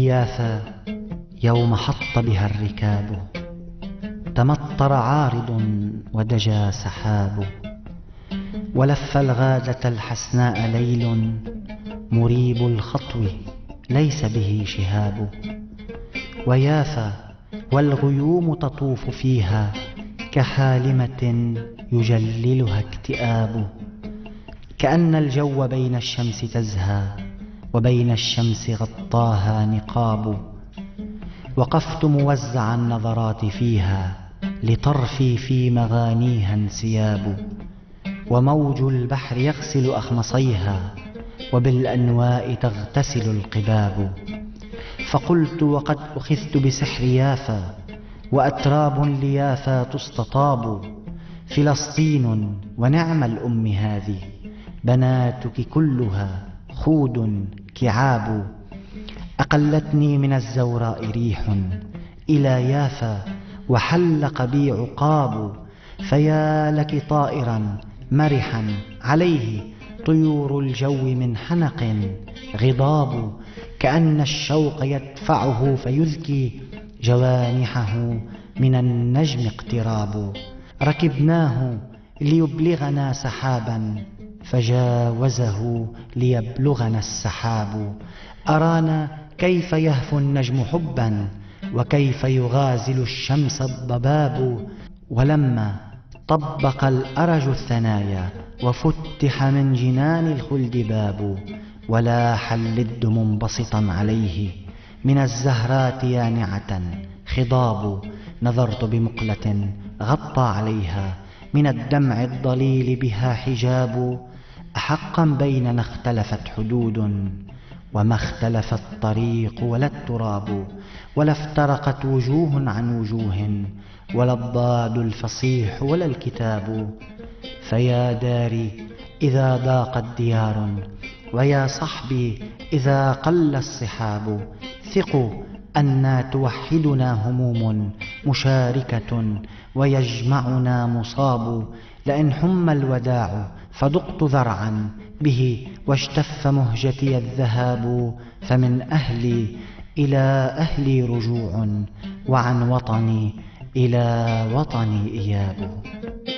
بيافا يوم حط بها الركاب، تمطر عارض ودجى سحاب، ولف الغادة الحسناء ليل مريب الخطو ليس به شهاب. ويافا والغيوم تطوف فيها كحالمة يجللها اكتئاب، كأن الجو بين الشمس تزهى وبين الشمس غطاها نقاب. وقفت موزع النظرات فيها لطرفي في مغانيها انسياب، وموج البحر يغسل أخمصيها وبالأنواء تغتسل القباب. فقلت وقد أخذت بسحر يافا وأتراب ليافا تستطاب، فلسطين ونعم الأم هذه بناتك كلها خود كعاب. أقلتني من الزوراء ريح إلى يافا وحلق بي عقاب، فيا لك طائرا مرحا عليه طيور الجو من حنق غضاب، كأن الشوق يدفعه فيذكي جوانحه من النجم اقتراب. ركبناه ليبلغنا سحابا فجاوزه ليبلغنا السحاب، أرانا كيف يهفو النجم حبا وكيف يغازل الشمس الضباب. ولما طبق الأرج الثنايا وفتح من جنان الخلد باب، ولاح اللد منبسطا عليه من الزهرات يانعة خضاب، نظرت بمقلة غطى عليها من الدمع الضليل بها حجاب. أحقا بيننا اختلفت حدود وما اختلف الطريق ولا التراب، ولا افترقت وجوه عن وجوه ولا الضاد الفصيح ولا الكتاب. فيا داري إذا ضاقت ديار ويا صحبي إذا قل الصحاب، ثقوا أن توحدنا هموم مشاركة ويجمعنا مصاب. لئن حم الوداع فدقت ذرعا به واشتف مهجتي الذهاب، فمن أهلي إلى أهلي رجوع وعن وطني إلى وطني إياب.